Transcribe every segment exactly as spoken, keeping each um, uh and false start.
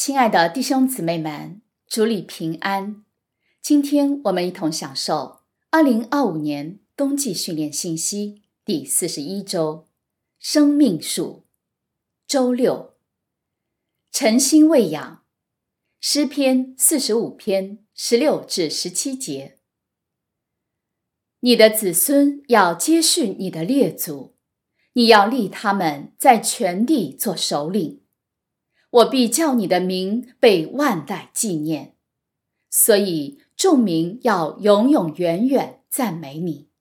亲爱的弟兄姊妹们，主里平安。今天我们一同享受二零二五年冬季训练信息第四十一周，生命树，周六，诚心喂养，诗篇四十五篇十六至十七节。你的子孙要接续你的列祖，你要立他们在全地做首领。我必叫你的名被万代纪念，所以众民要永永远远赞美你。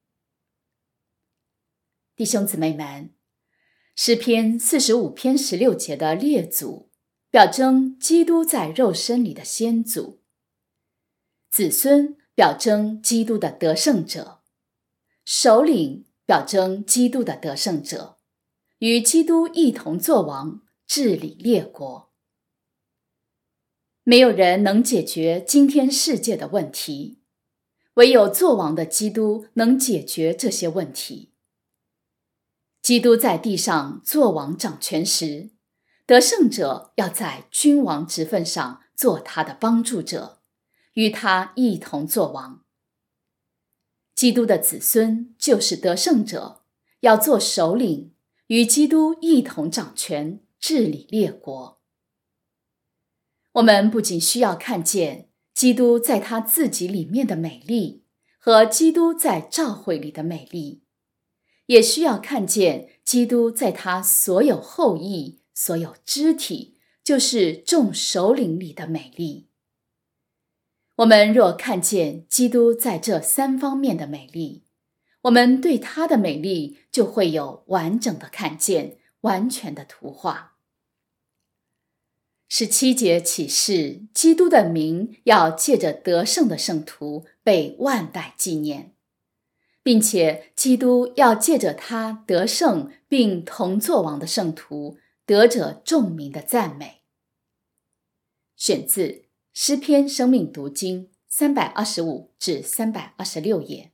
弟兄姊妹们，诗篇四十五篇十六节的列祖，表征基督在肉身里的先祖；子孙表征基督的得胜者；首领表征基督的得胜者，与基督一同作王，治理列国。没有人能解决今天世界的问题，唯有作王的基督能解决这些问题。基督在地上作王掌权时，得胜者要在君王职分上做他的帮助者，与他一同作王。基督的子孙就是得胜者，要做首领，与基督一同掌权，治理列国。我们不仅需要看见基督在他自己里面的美丽和基督在教会里的美丽，也需要看见基督在他所有后裔、所有肢体，就是众首领里的美丽。我们若看见基督在这三方面的美丽，我们对他的美丽就会有完整的看见，完全的图画。十七节启示，基督的名要借着得胜的圣徒被万代纪念，并且基督要借着他得胜并同作王的圣徒，得着众民的赞美。选自诗篇生命读经三百二十五至三百二十六页。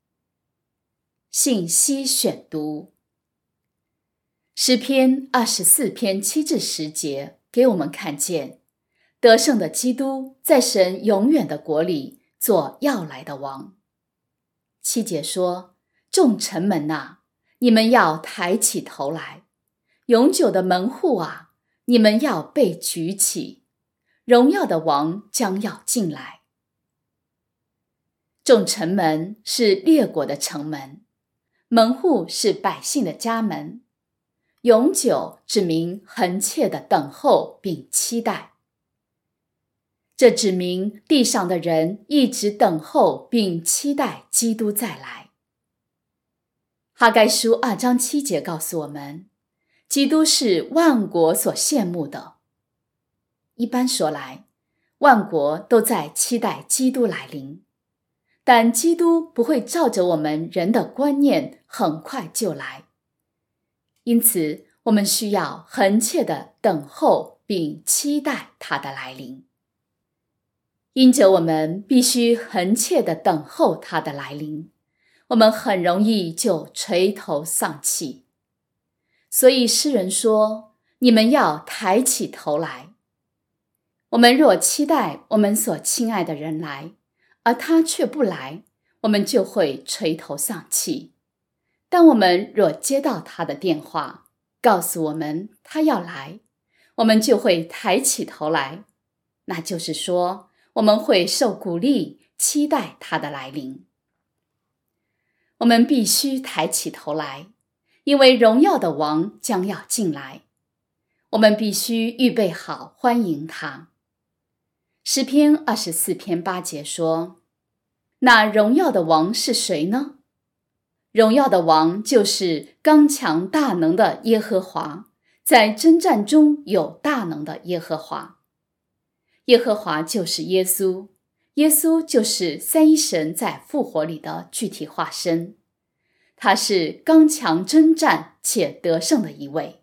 信息选读，诗篇二十四篇七至十节给我们看见得胜的基督在神永远的国里做要来的王。七节说，众城门啊，你们要抬起头来，永久的门户啊，你们要被举起，荣耀的王将要进来。众城门是列国的城门，门户是百姓的家门，永久指明恒切的等候并期待。这指明地上的人一直等候并期待基督再来。哈该书二章七节告诉我们，基督是万国所羡慕的。一般说来，万国都在期待基督来临，但基督不会照着我们人的观念很快就来。因此，我们需要恒切地等候并期待他的来临。因着我们必须恒切地等候他的来临，我们很容易就垂头丧气。所以诗人说，你们要抬起头来。我们若期待我们所亲爱的人来，而他却不来，我们就会垂头丧气。但我们若接到他的电话，告诉我们他要来，我们就会抬起头来。那就是说，我们会受鼓励，期待他的来临。我们必须抬起头来，因为荣耀的王将要进来。我们必须预备好欢迎他。诗篇二十四篇八节说，那荣耀的王是谁呢？荣耀的王就是刚强大能的耶和华，在征战中有大能的耶和华。耶和华就是耶稣，耶稣就是三一神在复活里的具体化身。他是刚强征战且得胜的一位。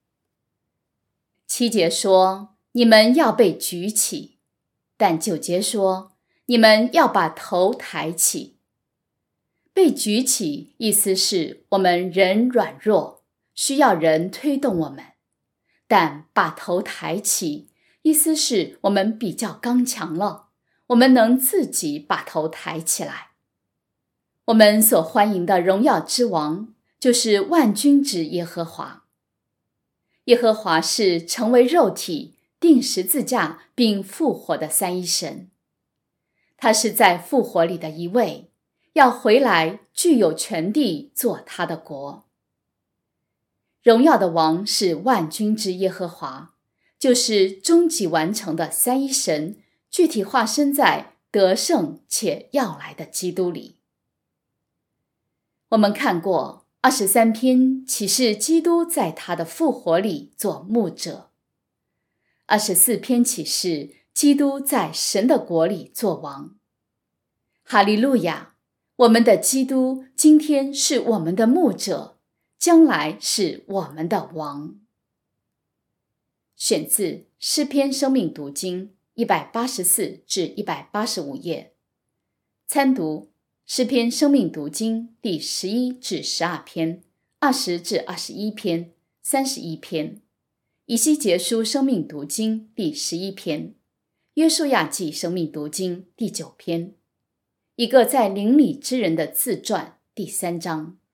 七节说，你们要被举起，但九节说，你们要把头抬起。被举起，意思是我们人软弱，需要人推动我们，但把头抬起， 意思是我们比较刚强了，我们能自己把头抬起来。我们所欢迎的荣耀之王，就是万军之耶和华。耶和华是成为肉体、钉十字架并复活的三一神。他是在复活里的一位，要回来具有权地做他的国。荣耀的王是万军之耶和华，就是终极完成的三一神，具体化身在得胜且要来的基督里。我们看过二十三篇启示基督在他的复活里做牧者，二十四篇启示基督在神的国里做王。哈利路亚！我们的基督今天是我们的牧者，将来是我们的王。选自诗篇生命读经一百八十四至一百八十五页，参读诗篇生命读经第十一至十二篇、二十至二十一篇、三十一篇，以西结书生命读经第十一篇，约书亚记生命读经第九篇，一个在灵里之人的自传第三章。